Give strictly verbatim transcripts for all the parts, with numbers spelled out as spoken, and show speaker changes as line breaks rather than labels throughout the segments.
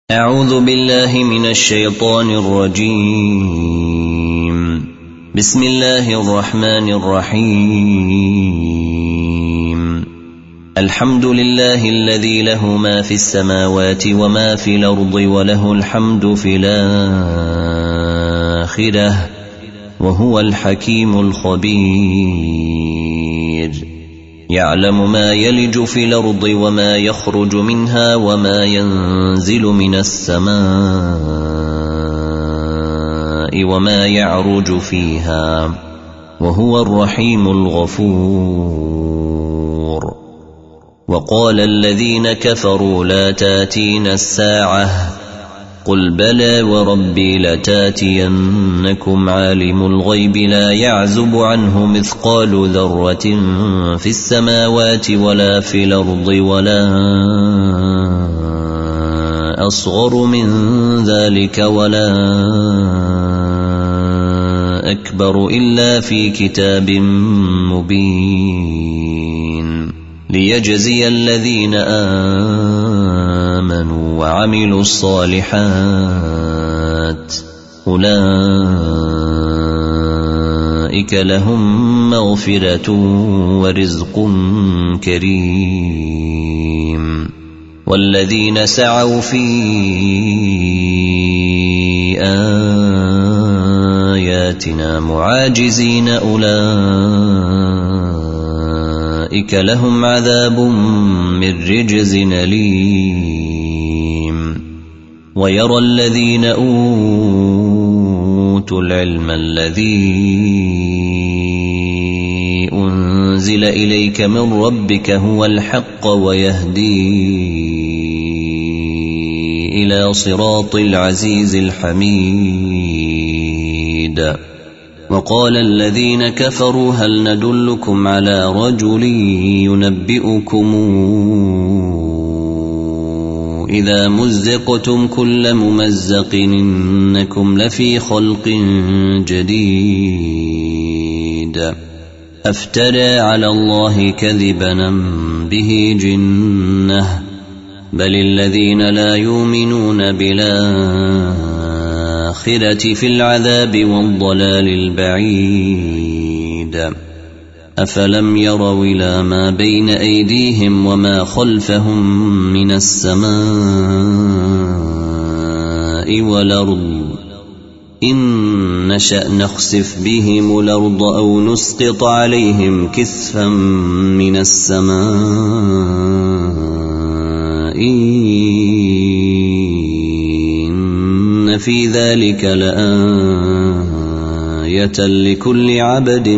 أعوذ بالله من الشيطان الرجيم. بسم الله الرحمن الرحيم. الحمد لله الذي له ما في السماوات وما في الأرض وله الحمد في الآخرة وهو الحكيم الخبير. يعلم ما يلج في الأرض وما يخرج منها وما ينزل من السماء وما يعرج فيها وهو الرحيم الغفور. وقال الذين كفروا لا تاتين الساعة قل بلى وربي لتاتينكم عالم الغيب لا يعزب عنه مثقال ذرة في السماوات ولا في الأرض ولا أصغر من ذلك ولا أكبر إلا في كتاب مبين ليجزي الذين آمنوا وعملوا الصالحات أولئك لهم مغفرة ورزق كريم. والذين سعوا في آياتنا معاجزين أولئك لهم عذاب من رجز أليم. ويرى الذين أوتوا العلم الذي أنزل إليك من ربك هو الحق ويهدي إلى صراط العزيز الحميد. وقال الذين كفروا هل ندلكم على رجل ينبئكم إذا مزقتم كل ممزق إنكم لفي خلق جديد أفترى على الله كذبا به جنة بل الذين لا يؤمنون بالآخرة في العذاب والضلال البعيد. أفلم يروا إلى ما بين أيديهم وما خلفهم من السماء والأرض إن نشأ نخسف بهم الأرض أو نسقط عليهم كسفا من السماء إن في ذلك لآية لكل عبد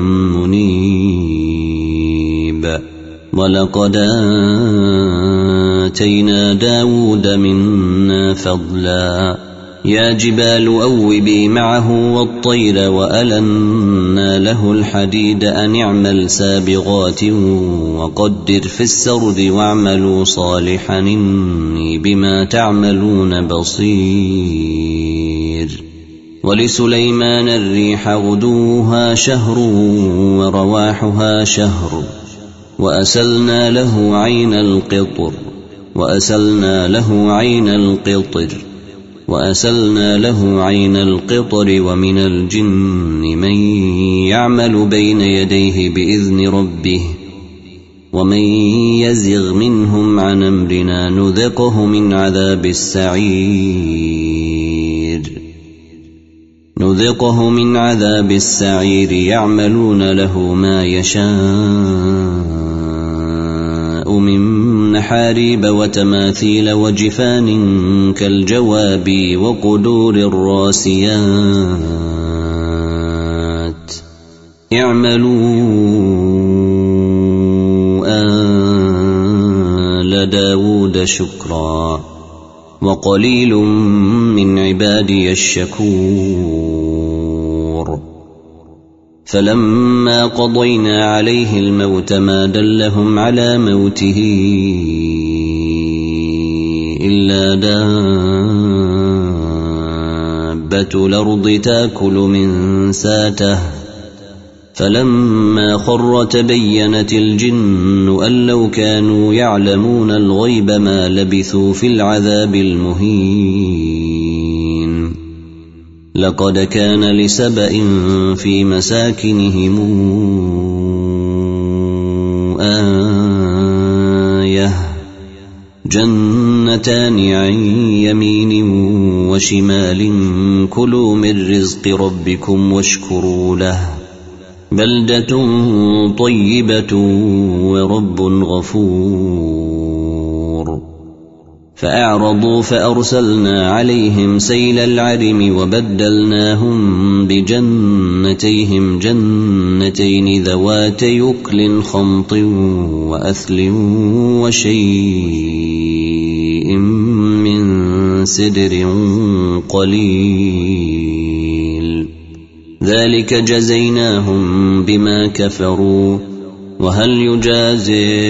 منيب. ولقد آتينا داود منا فضلا يا جبال أوبي معه والطير وألنا له الحديد أن اعمل سابغات وقدر في السرد واعملوا صالحا إني بما تعملون بصير. ولسليمان الريح غدوها شهر ورواحها شهر وأسلنا له عين القطر وأسلنا له عين القطر وأسلنا له عين القطر ومن الجن من يعمل بين يديه بإذن ربه ومن يزغ منهم عن أمرنا نذقه من عذاب السعير نذقه من عذاب السعير. يعملون له ما يشاء من محاريب وتماثيل وجفان كالجواب وقدور الراسيات اعملوا آل داود شكرا وقليل من عبادي الشكور. فلما قضينا عليه الموت ما دلهم على موته إلا دابة الأرض تأكل من ساته فلما خر تبينت الجن أن لو كانوا يعلمون الغيب ما لبثوا في العذاب المهين لقد كان لسبأ في مساكنهم آية جنتان عن يمين وشمال كلوا من رزق ربكم واشكروا له بلدة طيبة ورب غفور فأعرضوا فأرسلنا عليهم سيل العرم وبدلناهم بجنتيهم جنتين ذواتي أكل خمط وأثل وشيء من سدر قليل ذلك جزيناهم بما كفروا وهل يجازي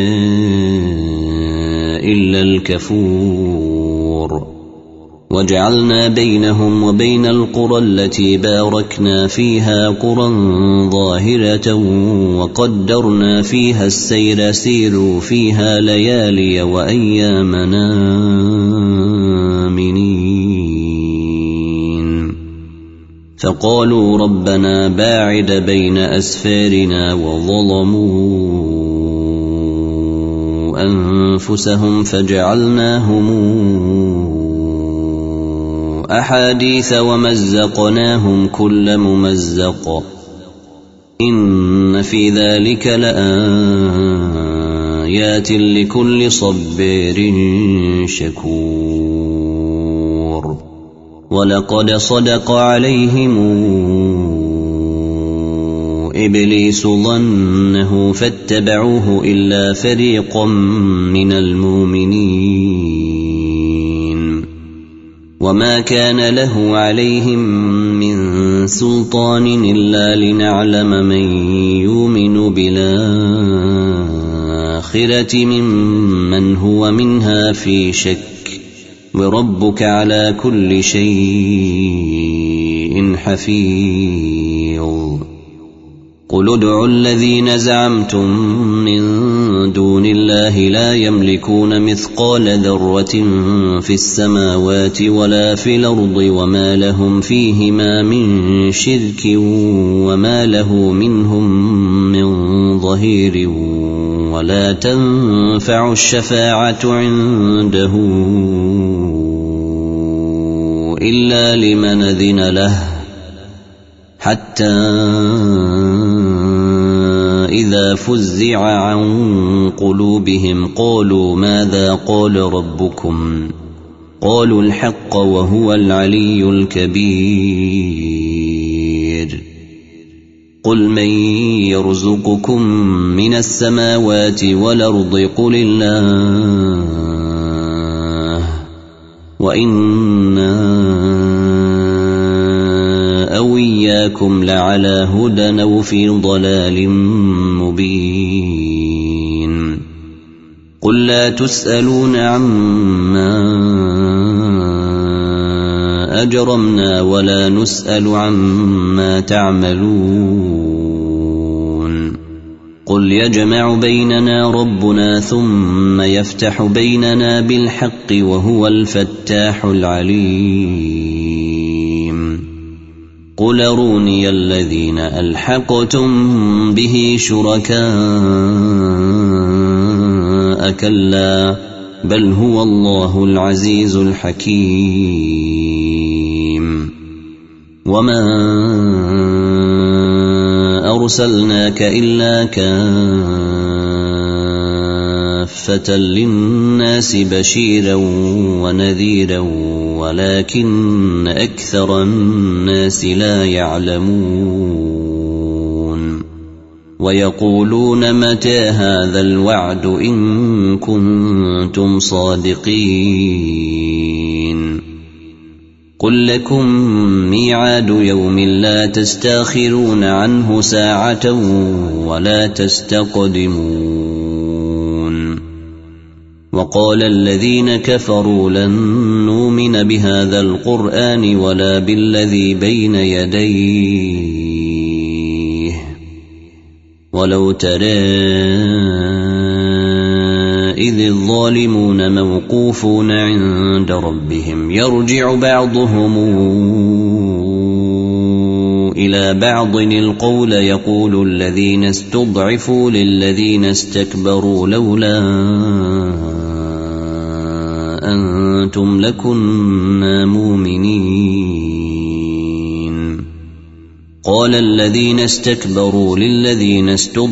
إلا الكفور وجعلنا بينهم وبين القرى التي باركنا فيها قرى ظاهرة وقدرنا فيها السير سيروا فيها ليالي وأيامنا آمنين فقالوا ربنا باعد بين أسفارنا وظلموا أنفسهم فجعلناهم أحاديث ومزقناهم كل ممزق إن في ذلك لآيات لكل صبار شكور ولقد صدق عليهم إبليس ظنه فاتبعوه إلا فريقا من المؤمنين وما كان له عليهم من سلطان إلا لنعلم من يؤمن بالآخرة ممن هو منها في شك وربك على كل شيء حفيظ قل ادعوا الذين زعمتم من دون الله لا يملكون مثقال ذرة في السماوات ولا في الأرض وما لهم فيهما من شرك وما له منهم من ظهير ولا تنفع الشفاعة عنده إلا لمن أذن له حتى إذا فزع عن قلوبهم قالوا ماذا قال ربكم قالوا الحق وهو العلي الكبير قل من يرزقكم من السماوات والأرض قل الله وإنا أو إياكم لعلى هدى أو في ضلال مبين قل لا تسألون عما أجرمنا ولا نسأل عما تعملون قل يجمع بيننا ربنا ثم يفتح بيننا بالحق وهو الفتاح العليم قل أروني الذين ألحقتم به شركاء كلا بل هو الله العزيز الحكيم وما أرسلناك إلا كافة للناس بشيرا ونذيرا ولكن أكثر الناس لا يعلمون ويقولون متى هذا الوعد إن كنتم صادقين قل لكم ميعاد يوم لا تستاخرون عنه ساعة ولا تستقدمون وقال الذين كفروا لن نؤمن بهذا القرآن ولا بالذي بين يديه ولو ترى إذ الظالمون موقوفون عند ربهم يرجع بعضهم إلى بعض القول يقول الذين استضعفوا للذين استكبروا لولا أنتم لكنا مؤمنين قال الذين استكبروا للذين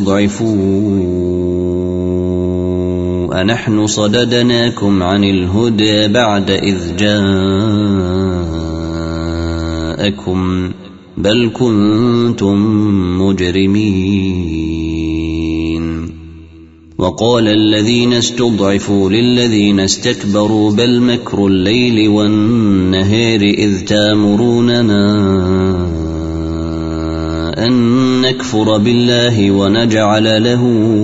استضعفوا أنحن صددناكم عن الهدى بعد إذ جاءكم بل كنتم مجرمين وقال الذين استضعفوا للذين استكبروا بل مكر الليل والنهار إذ تامروننا أن نكفر بالله ونجعل له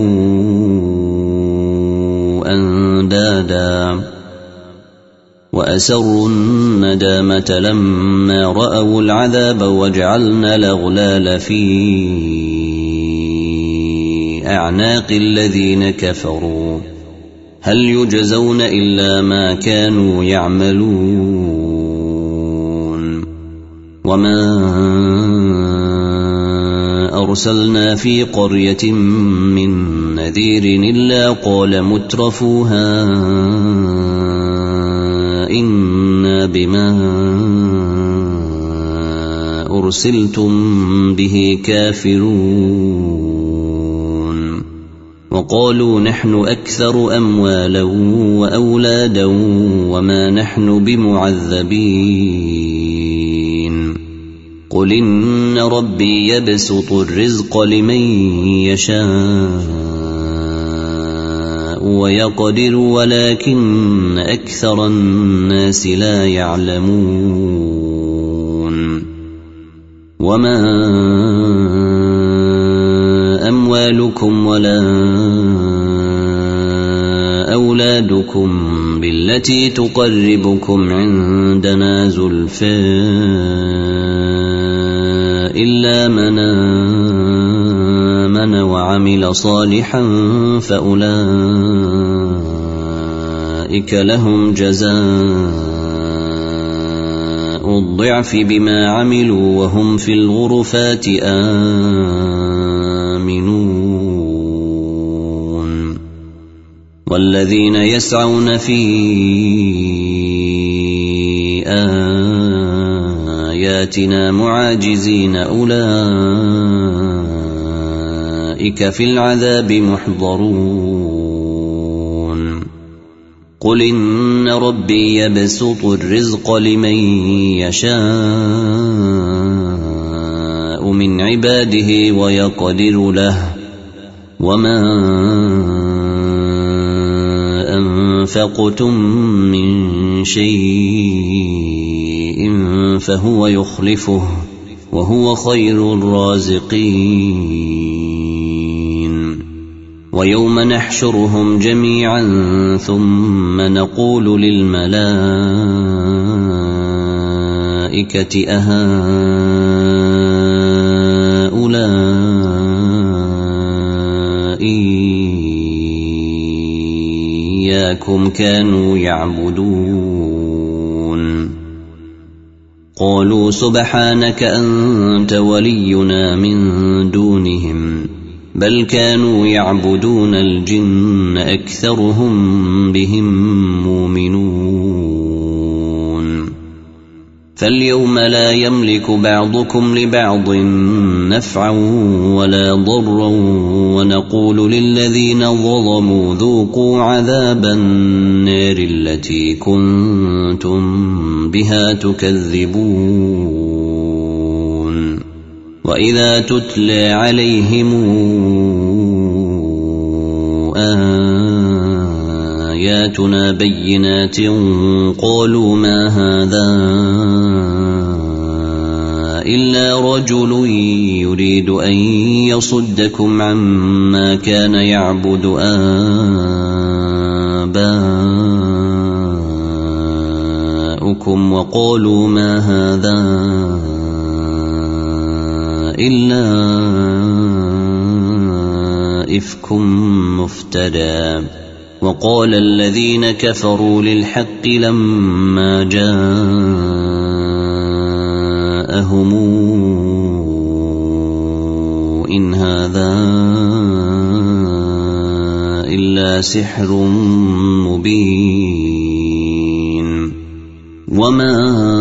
أندادا وأسروا الندامة لما رأوا العذاب وجعلنا الأغلال في أعناق الذين كفروا هل يجزون إلا ما كانوا يعملون وما أرسلنا في قرية من نذير إلا قال مترفوها إنا بما أرسلتم به كافرون وقالوا نحن أكثر أموالا وأولادا وما نحن بمعذبين قل إن ربي يبسط الرزق لمن يشاء ويقدر ولكن أكثر الناس لا يعلمون وما أموالكم ولا أولادكم بالتي تقربكم عندنا زلفى إلا من آمن وعمل صالحا فأولئك لهم جزاء الضعف بما عملوا وهم في الغرفات آمنون والذين يسعون في آياتنا معاجزين أولئك في العذاب محضرون قل إن ربي يبسط الرزق لمن يشاء من عباده ويقدر له وما أنفقتم من شيء فهو يخلفه وهو خير الرازقين ويوم نحشرهم جميعا ثم نقول للملائكة أهؤلاء إياكم كانوا يعبدون قالوا سبحانك أنت ولينا من دونهم بل كانوا يعبدون الجن أكثرهم بهم مؤمنون فاليوم لا يملك بعضكم لبعض نفعا ولا ضرا ونقول للذين ظلموا ذوقوا عذاب النار التي كنتم بها تكذبون وإذا تتلى عليهم آياتنا بينات قالوا ما هذا إلا رجل يريد أن يصدكم عما كان يعبد آباؤكم وقالوا ما هذا إلا إفك مفترى. وقال الذين كفروا للحق لما جاءهم إن هذا إلا سحر مبين وما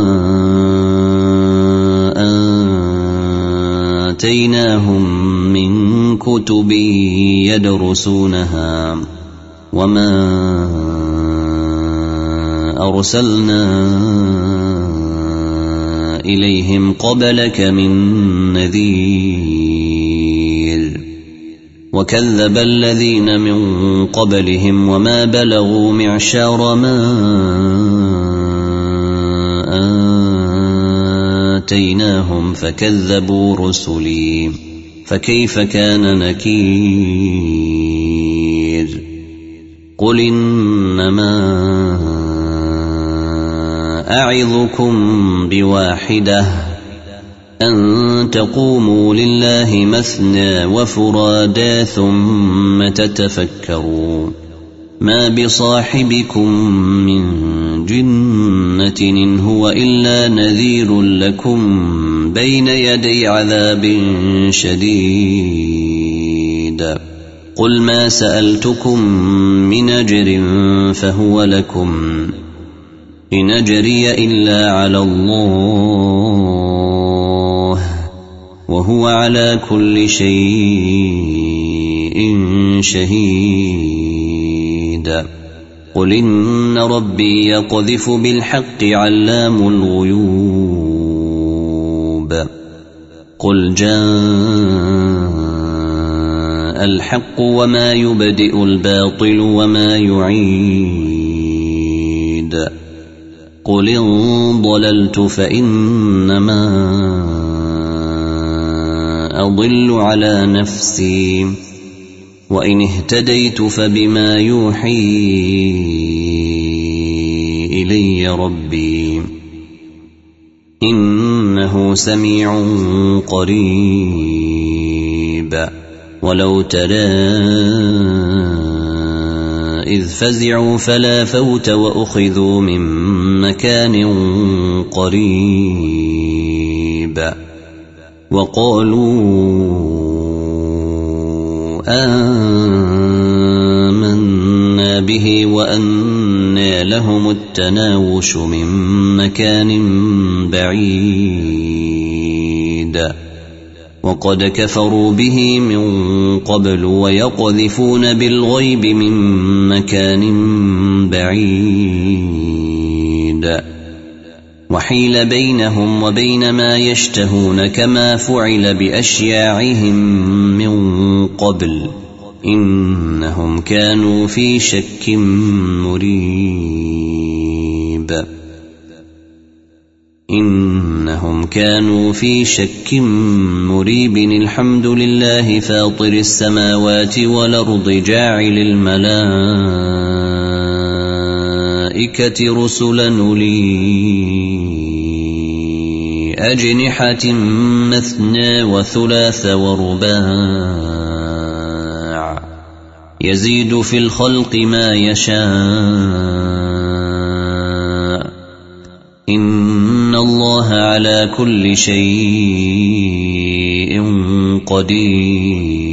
آتيناهم من كتب يدرسونها وما أرسلنا إليهم قبلك من نذير. وكذب الذين من قبلهم وما بلغوا معشار ما آتيناهم فكذبوا رسلي فكيف كان نكير. قل إنما أعظكم بواحدة أن تقوموا لله مثنى وفرادا ثم تتفكروا ما بصاحبكم من جنة إن هو إلا نذير لكم بين يدي عذاب شديد. قل ما سألتكم من أجر فهو لكم إن أجري إلا على الله وهو على كل شيء شهيد. قل إن ربي يقذف بالحق علام الغيوب. قل جاء الحق وما يبدئ الباطل وما يعيد. قل إن ضللت فإنما أضل على نفسي وإن اهتديت فبما يوحي إلي ربي إنه سميع قريب. ولو ترى إذ فزعوا فلا فوت وأخذوا من مكان قريب وقالوا آمنا به وأنى لهم التناوش من مكان بعيد. وقد كفروا به من قبل ويقذفون بالغيب من مكان بعيد. وحيل بينهم وبين ما يشتهون كما فعل بأشياعهم من قبل إنهم كانوا في شك مريب. إنهم كانوا في شك مريب. الحمد لله فاطر السماوات والأرض جاعل الملائكة رسلا أولي أجنحة مثنى وثلاث ورباع يزيد في الخلق ما يشاء إن الله على كل شيء قدير.